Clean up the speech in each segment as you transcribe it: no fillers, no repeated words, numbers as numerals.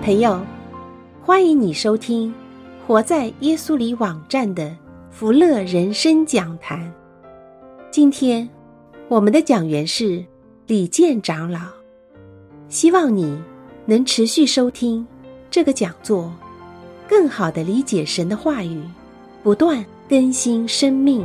朋友，欢迎你收听活在耶稣里网站的福乐人生讲坛。今天我们的讲员是李健长老，希望你能持续收听这个讲座，更好地理解神的话语，不断更新生命。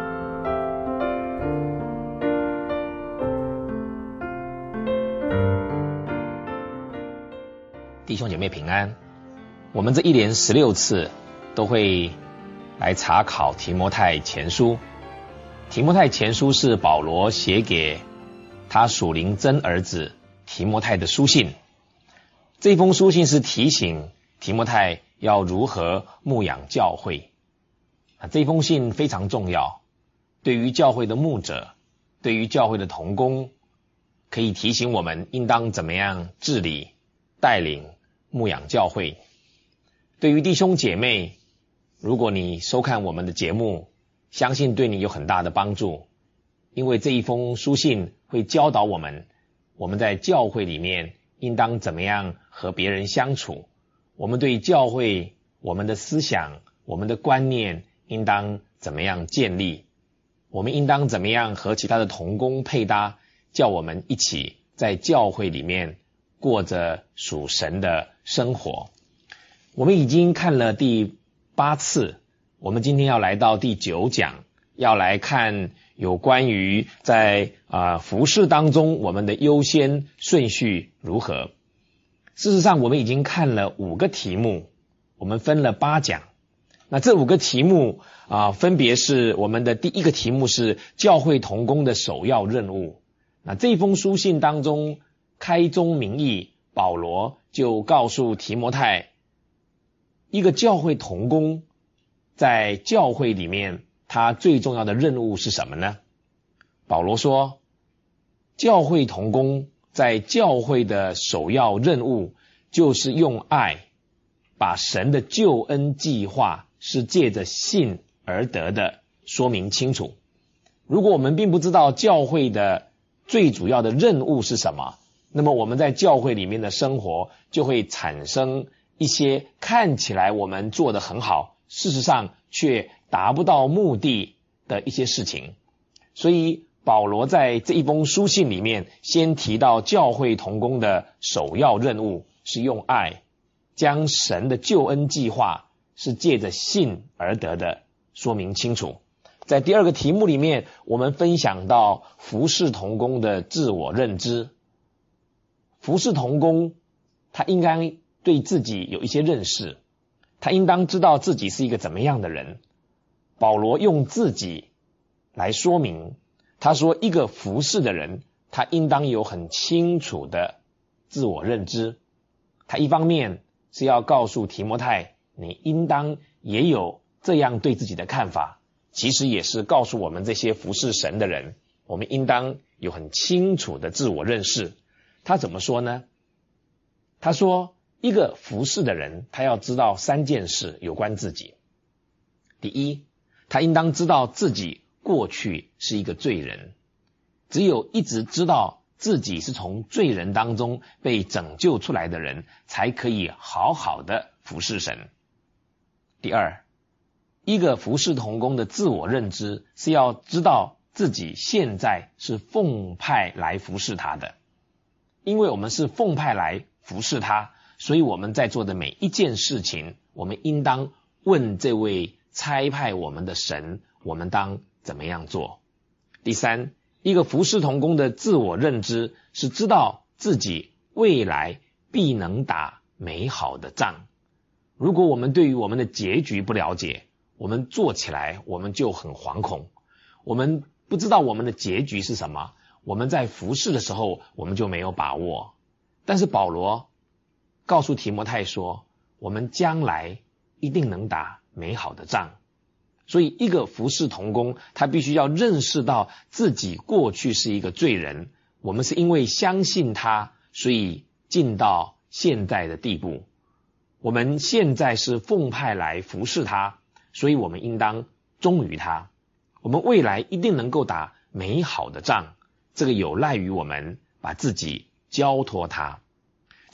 弟兄姐妹平安，我们这一连16次都会来查考提摩太前书。提摩太前书是保罗写给他属灵真儿子提摩太的书信。这封书信是提醒提摩太要如何牧养教会。这封信非常重要，对于教会的牧者，对于教会的同工，可以提醒我们应当怎么样治理、带领、牧养教会。对于弟兄姐妹，如果你收看我们的节目，相信对你有很大的帮助，因为这一封书信会教导我们在教会里面应当怎么样和别人相处，我们对教会、我们的思想、我们的观念应当怎么样建立，我们应当怎么样和其他的同工配搭，叫我们一起在教会里面过着属神的生活。我们已经看了第8次，我们今天要来到第9讲，要来看有关于在服事当中我们的优先顺序如何。事实上我们已经看了5个题目，我们分了8讲。那这5个题目分别是我们的第一个题目是教会同工的首要任务。那这封书信当中开宗明义，保罗就告诉提摩太，一个教会同工在教会里面他最重要的任务是什么呢？保罗说，教会同工在教会的首要任务就是用爱把神的救恩计划是借着信而得的说明清楚。如果我们并不知道教会的最主要的任务是什么，那么我们在教会里面的生活就会产生一些看起来我们做得很好，事实上却达不到目的的一些事情。所以保罗在这一封书信里面先提到教会同工的首要任务是用爱将神的救恩计划是借着信而得的说明清楚。在第2个题目里面，我们分享到服事同工的自我认知。服事同工他应该对自己有一些认识，他应当知道自己是一个怎么样的人。保罗用自己来说明，他说一个服事的人他应当有很清楚的自我认知。他一方面是要告诉提摩太，你应当也有这样对自己的看法，其实也是告诉我们这些服事神的人，我们应当有很清楚的自我认识。他怎么说呢？他说一个服事的人他要知道3件事有关自己。第一，他应当知道自己过去是一个罪人，只有一直知道自己是从罪人当中被拯救出来的人，才可以好好的服事神。第二，一个服事同工的自我认知是要知道自己现在是奉派来服事他的。因为我们是奉派来服事他，所以我们在做的每一件事情，我们应当问这位差派我们的神，我们当怎么样做。第三，一个服事同工的自我认知是知道自己未来必能打美好的仗。如果我们对于我们的结局不了解，我们做起来我们就很惶恐，我们不知道我们的结局是什么，我们在服事的时候我们就没有把握。但是保罗告诉提摩太说，我们将来一定能打美好的仗。所以一个服事同工他必须要认识到自己过去是一个罪人，我们是因为相信他，所以进到现在的地步。我们现在是奉派来服事他，所以我们应当忠于他。我们未来一定能够打美好的仗，这个有赖于我们把自己交托他。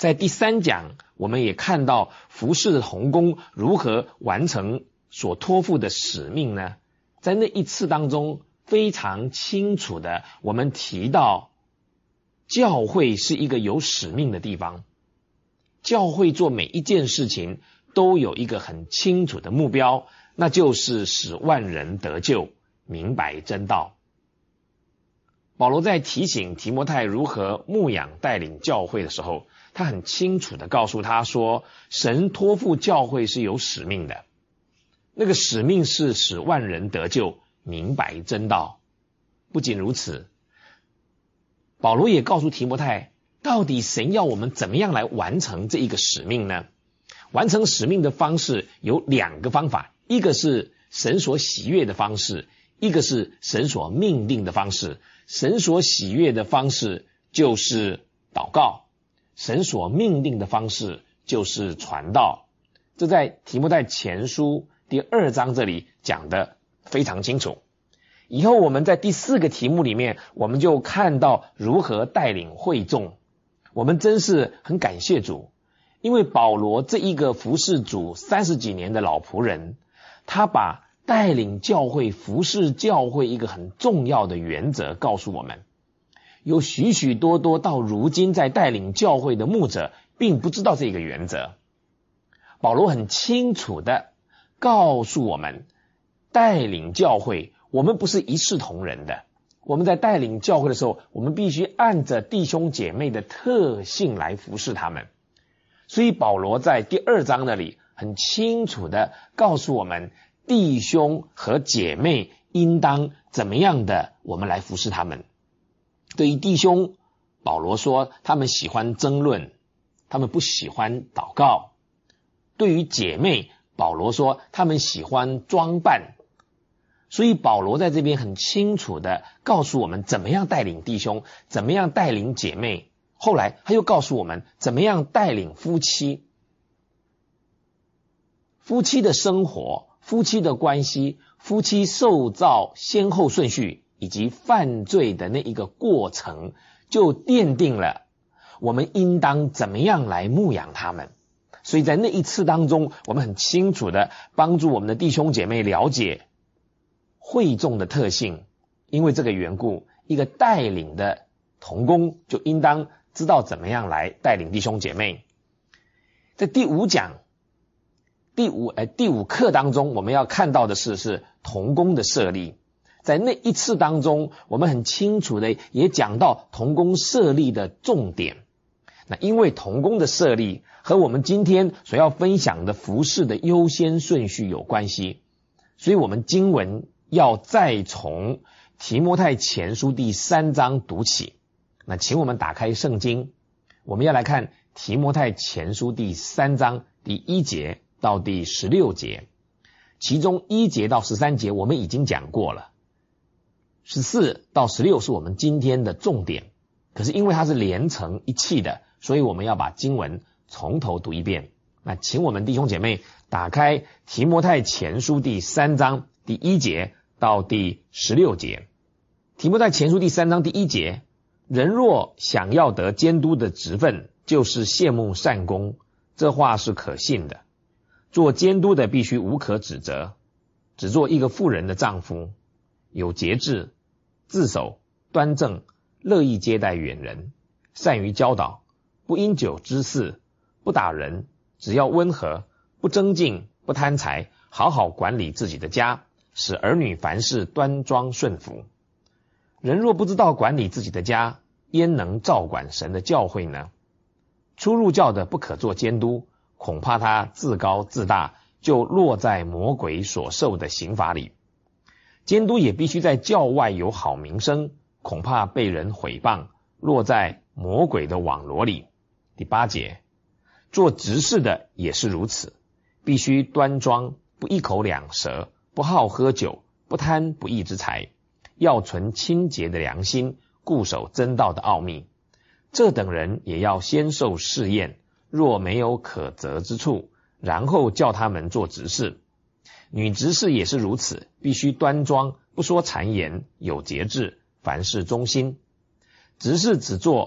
在第3讲，我们也看到服侍的同工如何完成所托付的使命呢？在那一次当中，非常清楚的，我们提到教会是一个有使命的地方，教会做每一件事情都有一个很清楚的目标，那就是使万人得救，明白真道。保罗在提醒提摩太如何牧养带领教会的时候，他很清楚的告诉他说，神托付教会是有使命的，那个使命是使万人得救，明白真道。不仅如此，保罗也告诉提摩太，到底神要我们怎么样来完成这一个使命呢？完成使命的方式有2个方法，一个是神所喜悦的方式，一个是神所命定的方式。神所喜悦的方式就是祷告，神所命定的方式就是传道。这在提摩太前书第2章这里讲得非常清楚。以后我们在第4个题目里面，我们就看到如何带领会众。我们真是很感谢主，因为保罗这一个服侍主30几年的老仆人，他把带领教会服侍教会一个很重要的原则告诉我们。有许许多多到如今在带领教会的牧者并不知道这个原则。保罗很清楚的告诉我们，带领教会我们不是一视同仁的，我们在带领教会的时候，我们必须按着弟兄姐妹的特性来服侍他们。所以保罗在第2章那里很清楚的告诉我们，弟兄和姐妹应当怎么样的我们来服侍他们。对于弟兄，保罗说他们喜欢争论，他们不喜欢祷告。对于姐妹，保罗说他们喜欢装扮。所以保罗在这边很清楚的告诉我们怎么样带领弟兄，怎么样带领姐妹。后来他又告诉我们怎么样带领夫妻。夫妻的生活，夫妻的关系，夫妻受造先后顺序以及犯罪的那一个过程，就奠定了我们应当怎么样来牧养他们。所以在那一次当中，我们很清楚的帮助我们的弟兄姐妹了解会众的特性。因为这个缘故，一个带领的同工就应当知道怎么样来带领弟兄姐妹。在第5讲第五课当中，我们要看到的是同工的设立。在那一次当中，我们很清楚的也讲到同工设立的重点。那因为同工的设立和我们今天所要分享的服事的优先顺序有关系，所以我们经文要再从提摩太前书第3章读起。那请我们打开圣经，我们要来看提摩太前书第3章第1节到第16节。其中1节到13节我们已经讲过了，14到16是我们今天的重点。可是因为它是连成一气的，所以我们要把经文从头读一遍。那请我们弟兄姐妹打开提摩太前书第3章第1节到第16节。提摩太前书第3章第1节，人若想要得监督的职分，就是羡慕善功，这话是可信的。做监督的必须无可指责，只做一个妇人的丈夫，有节制，自守，端正，乐意接待远人，善于教导，不因酒滋事，不打人，只要温和，不争竞，不贪财，好好管理自己的家，使儿女凡事端庄顺服。人若不知道管理自己的家，焉能照管神的教会呢？初入教的不可做监督，恐怕他自高自大，就落在魔鬼所受的刑罚里。监督也必须在教外有好名声，恐怕被人毁谤，落在魔鬼的网罗里。第8节，做执事的也是如此，必须端庄，不一口两舌，不好喝酒，不贪不义之财，要存清洁的良心，固守真道的奥秘。这等人也要先受试验，若没有可责之处，然后叫他们做执事。女执事也是如此，必须端庄，不说谗言，有节制，凡事忠心。执事只做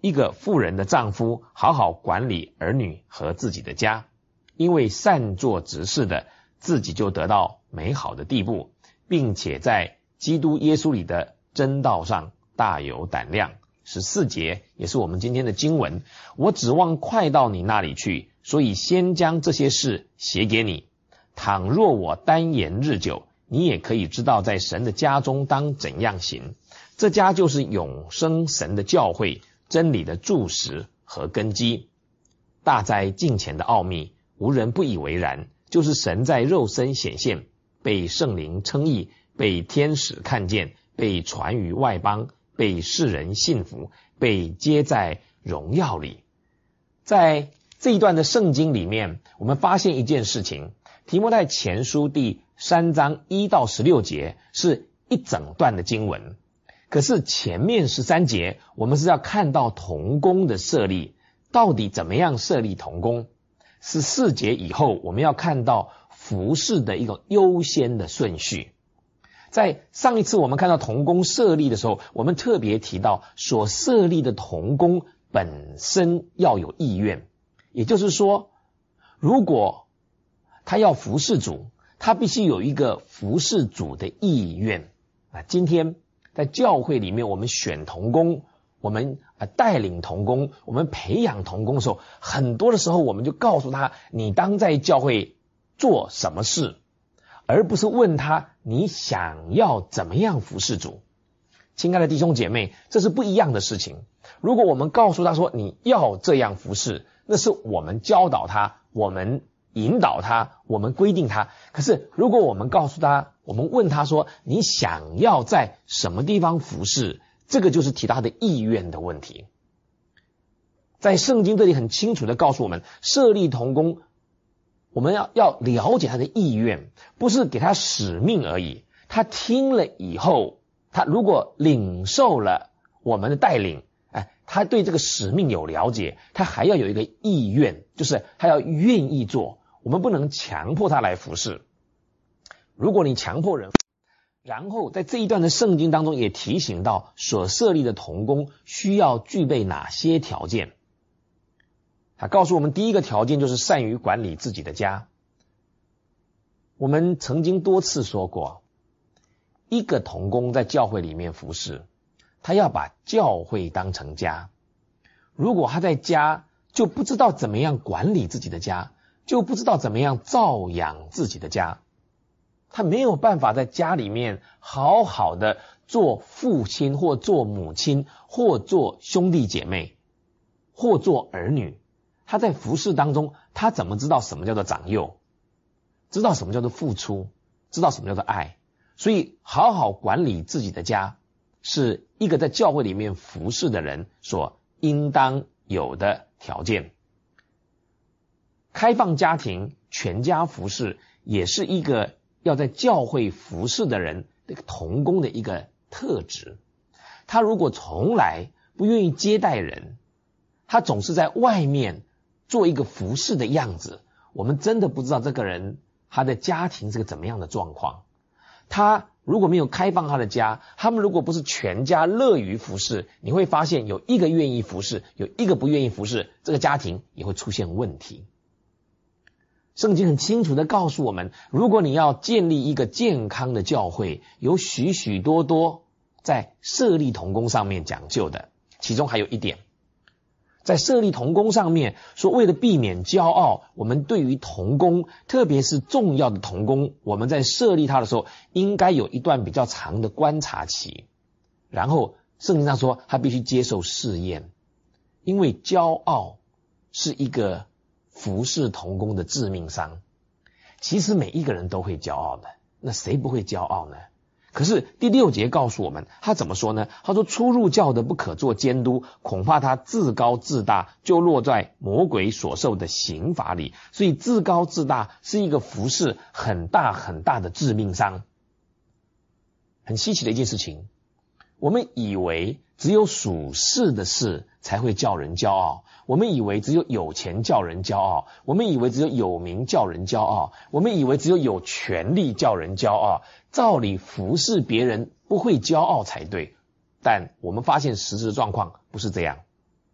一个妇人的丈夫好好管理儿女和自己的家，因为善做执事的自己就得到美好的地步，并且在基督耶稣里的真道上大有胆量。14节也是我们今天的经文，我指望快到你那里去，所以先将这些事写给你。倘若我单言日久，你也可以知道在神的家中当怎样行。这家就是永生神的教会，真理的柱石和根基。大哉近前的奥秘，无人不以为然，就是神在肉身显现，被圣灵称义，被天使看见，被传于外邦，被世人信服，被接在荣耀里。在这一段的圣经里面，我们发现一件事情，提摩太前书第3章1到16节是一整段的经文，可是前面13节我们是要看到同工的设立，到底怎么样设立同工。14节以后我们要看到服事的一个优先的顺序。在上一次我们看到同工设立的时候，我们特别提到所设立的同工本身要有意愿，也就是说，如果他要服事主，他必须有一个服事主的意愿。今天在教会里面，我们选同工，我们带领同工，我们培养同工的时候，很多的时候我们就告诉他，你当在教会做什么事，而不是问他你想要怎么样服事主。亲爱的弟兄姐妹，这是不一样的事情。如果我们告诉他说你要这样服事，那是我们教导他，我们引导他，我们规定他。可是如果我们告诉他，我们问他说你想要在什么地方服事，这个就是提他的意愿的问题。在圣经这里很清楚的告诉我们，设立同工，我们要了解他的意愿，不是给他使命而已。他听了以后，他如果领受了我们的带领，他对这个使命有了解，他还要有一个意愿，就是他要愿意做。我们不能强迫他来服事。如果你强迫人，然后在这一段的圣经当中也提醒到所设立的同工需要具备哪些条件。他告诉我们，第一个条件就是善于管理自己的家。我们曾经多次说过，一个同工在教会里面服事，他要把教会当成家。如果他在家就不知道怎么样管理自己的家，就不知道怎么样照养自己的家，他没有办法在家里面好好的做父亲或做母亲或做兄弟姐妹或做儿女。他在服事当中，他怎么知道什么叫做长幼，知道什么叫做付出，知道什么叫做爱。所以好好管理自己的家是一个在教会里面服事的人所应当有的条件。开放家庭，全家服事，也是一个要在教会服事的人这个同工的一个特质。他如果从来不愿意接待人，他总是在外面做一个服事的样子，我们真的不知道这个人他的家庭是个怎么样的状况。他如果没有开放他的家，他们如果不是全家乐于服事，你会发现有一个愿意服事，有一个不愿意服事，这个家庭也会出现问题。圣经很清楚的告诉我们，如果你要建立一个健康的教会，有许许多多在设立同工上面讲究的。其中还有一点，在设立同工上面说，为了避免骄傲，我们对于同工，特别是重要的同工，我们在设立他的时候应该有一段比较长的观察期。然后圣经上说他必须接受试验，因为骄傲是一个服事同工的致命伤。其实每一个人都会骄傲的，那谁不会骄傲呢？可是第6节告诉我们，他怎么说呢？他说，初入教的不可做监督，恐怕他自高自大，就落在魔鬼所受的刑罚里。所以自高自大是一个服事很大很大的致命伤。很稀奇的一件事情，我们以为只有属世的事才会叫人骄傲，我们以为只有有钱叫人骄傲，我们以为只有有名叫人骄傲，我们以为只有有权力叫人骄傲。照理服侍别人不会骄傲才对，但我们发现实质的状况不是这样。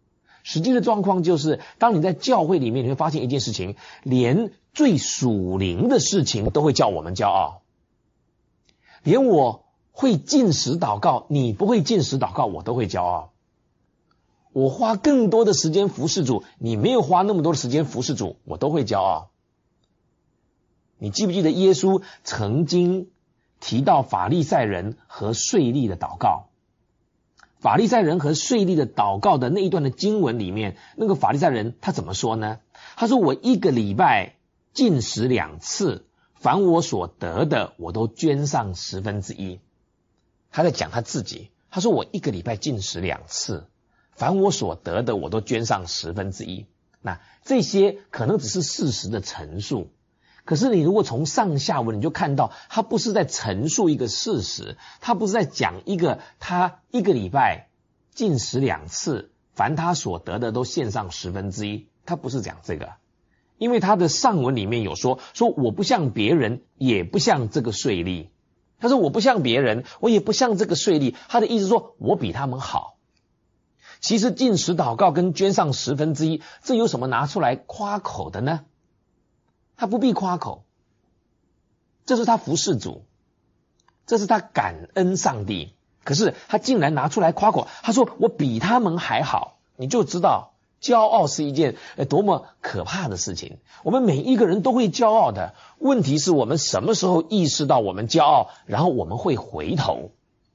实际的状况就是，当你在教会里面，你会发现一件事情，连最属灵的事情都会叫我们骄傲。连我会禁食祷告，你不会禁食祷告，我都会骄傲。我花更多的时间服侍主，你没有花那么多的时间服侍主，我都会骄傲。你记不记得耶稣曾经提到法利赛人和税吏的祷告？法利赛人和税吏的祷告的那一段的经文里面，那个法利赛人他怎么说呢？他说，我一个礼拜禁食2次，凡我所得的我都捐上1/10。他在讲他自己，他说我一个礼拜禁食2次，凡我所得的我都捐上1/10。那这些可能只是事实的陈述，可是你如果从上下文，你就看到他不是在陈述一个事实，他不是在讲一个他一个礼拜禁食2次，凡他所得的都献上1/10，他不是讲这个。因为他的上文里面有说我不像别人，也不像这个税吏。他说我不像别人，我也不像这个税吏，他的意思说我比他们好。其实禁食祷告跟捐上1/10，这有什么拿出来夸口的呢？他不必夸口，这是他服侍主，这是他感恩上帝。可是他竟然拿出来夸口，他说我比他们还好，你就知道骄傲是一件多么可怕的事情。我们每一个人都会骄傲的，问题是我们什么时候意识到我们骄傲，然后我们会回头。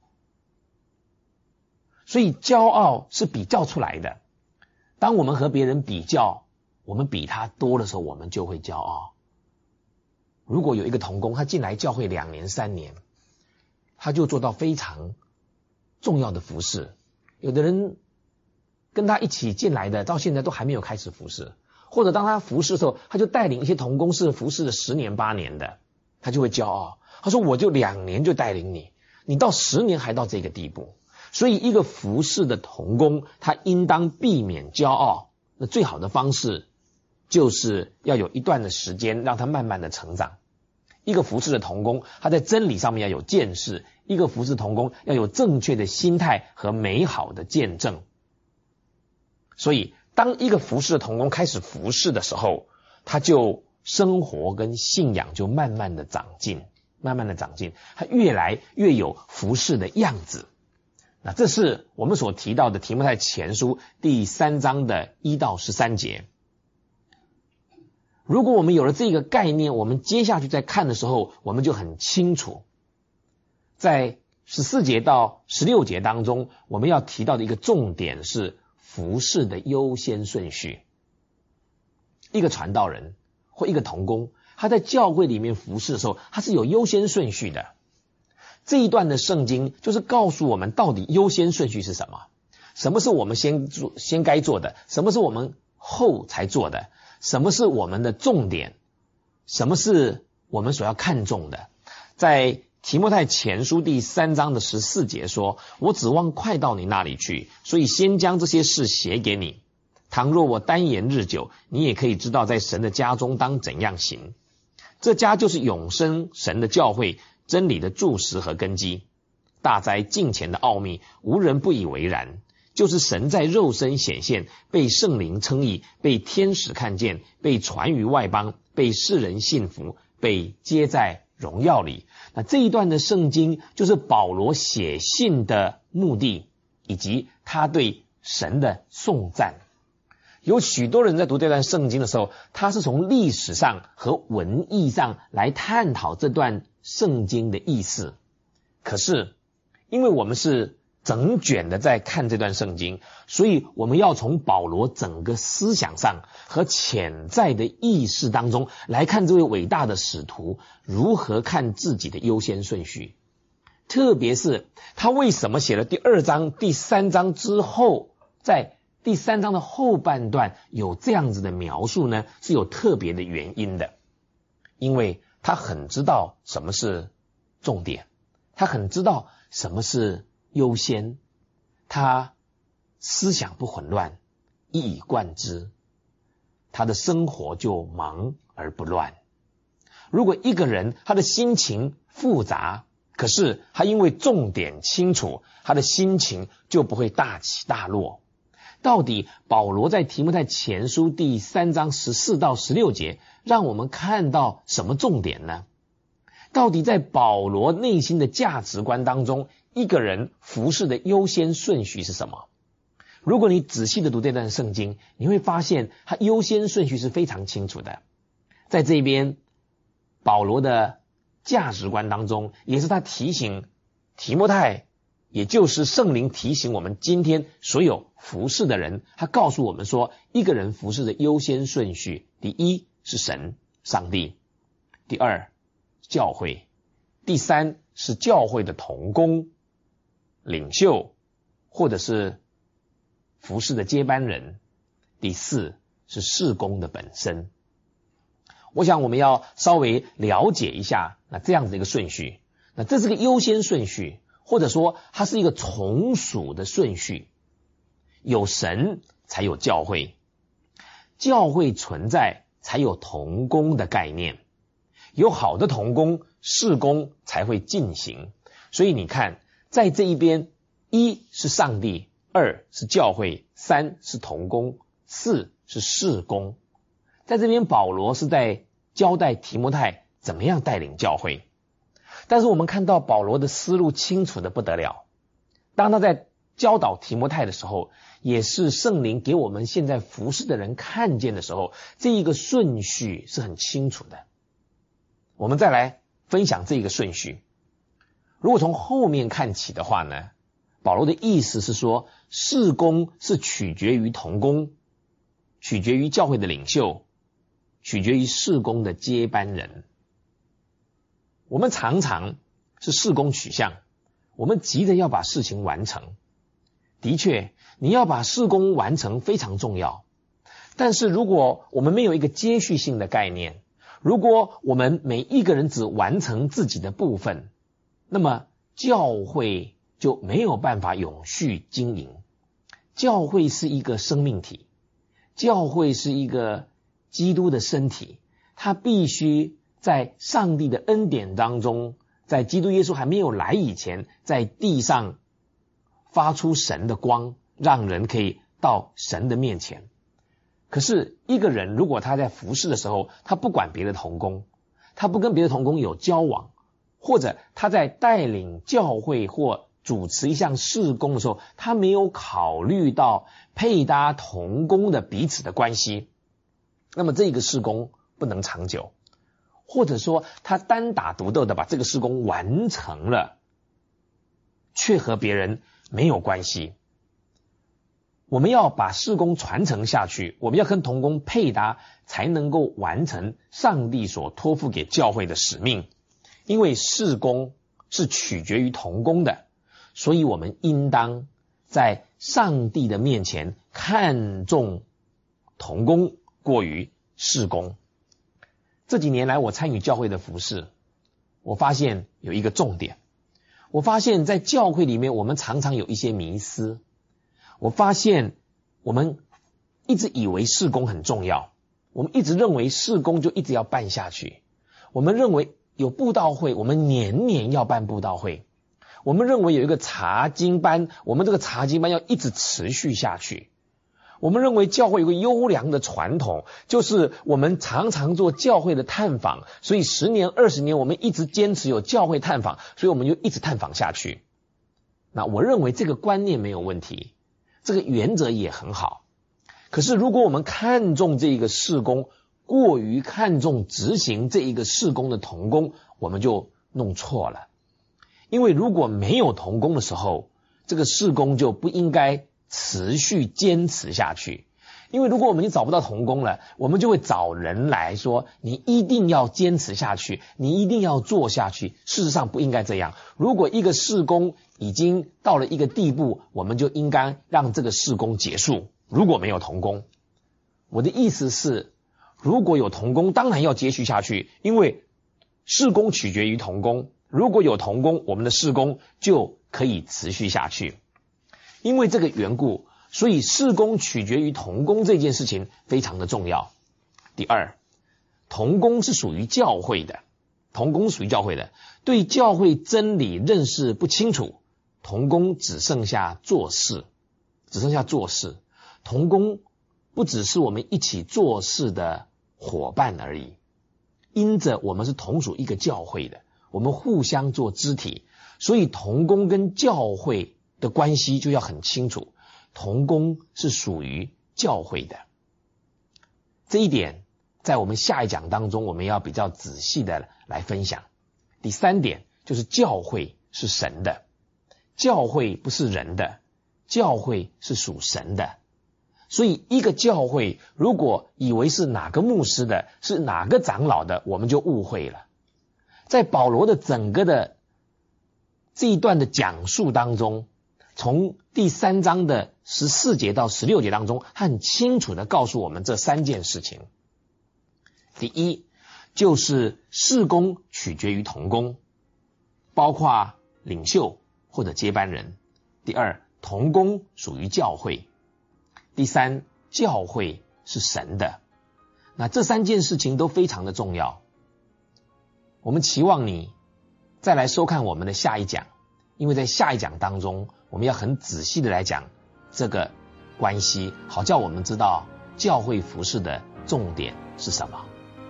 所以骄傲是比较出来的，当我们和别人比较，我们比他多的时候，我们就会骄傲。如果有一个同工，他进来教会2年3年，他就做到非常重要的服事，有的人跟他一起进来的到现在都还没有开始服事，或者当他服事的时候，他就带领一些同工是服事了10年8年的，他就会骄傲，他说我就2年就带领你，你到10年还到这个地步。所以一个服事的同工，他应当避免骄傲，那最好的方式就是要有一段的时间让他慢慢的成长。一个服事的同工，他在真理上面要有见识，一个服事同工要有正确的心态和美好的见证。所以当一个服事的同工开始服事的时候，他就生活跟信仰就慢慢的长进，他越来越有服事的样子。那这是我们所提到的提摩太前书第3章的1到13节。如果我们有了这个概念，我们接下去再看的时候，我们就很清楚，在14节到16节当中，我们要提到的一个重点是服事的优先顺序。一个传道人或一个同工，他在教会里面服事的时候，他是有优先顺序的。这一段的圣经就是告诉我们到底优先顺序是什么，什么是我们先该做的，什么是我们后才做的，什么是我们的重点，什么是我们所要看重的。在提摩太前书第3章的14节说，我指望快到你那里去，所以先将这些事写给你。倘若我单言日久，你也可以知道在神的家中当怎样行。这家就是永生神的教会，真理的柱石和根基。大哉敬虔的奥秘，无人不以为然，就是神在肉身显现，被圣灵称义，被天使看见，被传于外邦，被世人信服，被接在荣耀里。那这一段的圣经就是保罗写信的目的，以及他对神的颂赞。有许多人在读这段圣经的时候，他是从历史上和文艺上来探讨这段圣经的意思。可是因为我们是整卷的在看这段圣经，所以我们要从保罗整个思想上和潜在的意识当中来看这位伟大的使徒如何看自己的优先顺序。特别是他为什么写了第2章第3章之后，在第3章的后半段有这样子的描述呢？是有特别的原因的。因为他很知道什么是重点，他很知道什么是优先，他思想不混乱，一以贯之，他的生活就忙而不乱。如果一个人他的心情复杂，可是他因为重点清楚，他的心情就不会大起大落。 到底保罗在提摩太前书第3章14到16节让我们看到什么重点呢？到底在保罗内心的价值观当中，一个人服事的优先顺序是什么？如果你仔细的读这段圣经，你会发现他优先顺序是非常清楚的。在这边保罗的价值观当中，也是他提醒提摩太，也就是圣灵提醒我们今天所有服事的人，他告诉我们说，一个人服事的优先顺序，第一是神上帝，第二教会，第三是教会的同工领袖或者是服事的接班人，第四是事工的本身。我想我们要稍微了解一下这样子的一个顺序。那这是个优先顺序，或者说它是一个从属的顺序。有神才有教会，教会存在才有同工的概念，有好的同工，事工才会进行。所以你看，在这一边，一是上帝，二是教会，三是同工，四是事工。在这边保罗是在交代提摩太怎么样带领教会，但是我们看到保罗的思路清楚的不得了。当他在教导提摩太的时候，也是圣灵给我们现在服事的人看见的时候，这一个顺序是很清楚的。我们再来分享这个顺序。如果从后面看起的话呢，保罗的意思是说，事工是取决于同工，取决于教会的领袖，取决于事工的接班人。我们常常是事工取向，我们急着要把事情完成。的确，你要把事工完成非常重要，但是如果我们没有一个接续性的概念，如果我们每一个人只完成自己的部分，那么教会就没有办法永续经营。教会是一个生命体，教会是一个基督的身体，它必须在上帝的恩典当中，在基督耶稣还没有来以前，在地上发出神的光，让人可以到神的面前。可是一个人如果他在服事的时候，他不管别的同工，他不跟别的同工有交往，或者他在带领教会或主持一项事工的时候，他没有考虑到配搭同工的彼此的关系，那么这个事工不能长久，或者说他单打独斗的把这个事工完成了，却和别人没有关系。我们要把事工传承下去，我们要跟同工配搭，才能够完成上帝所托付给教会的使命。因为事工是取决于同工的，所以我们应当在上帝的面前看重同工过于事工。这几年来我参与教会的服事，我发现有一个重点，我发现在教会里面我们常常有一些迷思。我发现我们一直以为事工很重要，我们一直认为事工就一直要办下去，我们认为有布道会，我们年年要办布道会，我们认为有一个查经班，我们这个查经班要一直持续下去，我们认为教会有个优良的传统，就是我们常常做教会的探访，所以10年20年我们一直坚持有教会探访，所以我们就一直探访下去。那我认为这个观念没有问题，这个原则也很好。可是如果我们看重这个事工，过于看重执行这一个事工的同工，我们就弄错了。因为如果没有同工的时候，这个事工就不应该持续坚持下去。因为如果我们已经找不到同工了，我们就会找人来说你一定要坚持下去，你一定要做下去。事实上不应该这样。如果一个事工已经到了一个地步，我们就应该让这个事工结束。如果没有同工，我的意思是，如果有同工当然要接续下去，因为事工取决于同工，如果有同工，我们的事工就可以持续下去。因为这个缘故，所以事工取决于同工这件事情非常的重要。第二，同工是属于教会的，同工属于教会的，对教会真理认识不清楚，同工只剩下做事， 同工不只是我们一起做事的伙伴而已，因着我们是同属一个教会的，我们互相做肢体，所以同工跟教会的关系就要很清楚，同工是属于教会的。这一点在我们下一讲当中我们要比较仔细的来分享。第3点就是教会是神的，教会不是人的，教会是属神的。所以一个教会如果以为是哪个牧师的，是哪个长老的，我们就误会了。在保罗的整个的这一段的讲述当中，从第3章的14节到16节当中，很清楚的告诉我们这3件事情。第一，就是事工取决于同工，包括领袖或者接班人。第二，同工属于教会。第三，教会是神的。那这3件事情都非常的重要。我们期望你再来收看我们的下一讲，因为在下一讲当中我们要很仔细的来讲这个关系，好叫我们知道教会服事的重点是什么。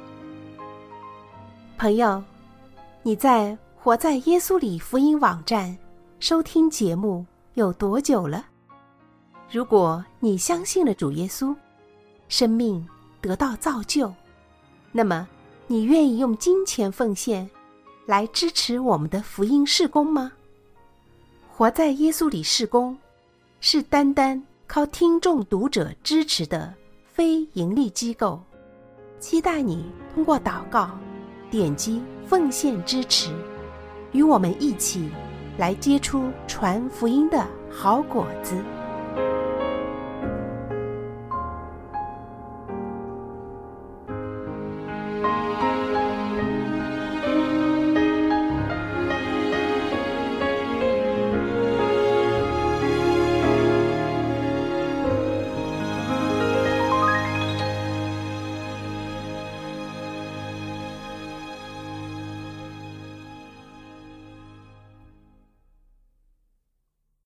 朋友，你在活在耶稣里福音网站收听节目有多久了？如果你相信了主耶稣，生命得到造就，那么你愿意用金钱奉献来支持我们的福音事工吗？活在耶稣里事工是单单靠听众读者支持的非盈利机构，期待你通过祷告点击奉献支持，与我们一起来结出传福音的好果子。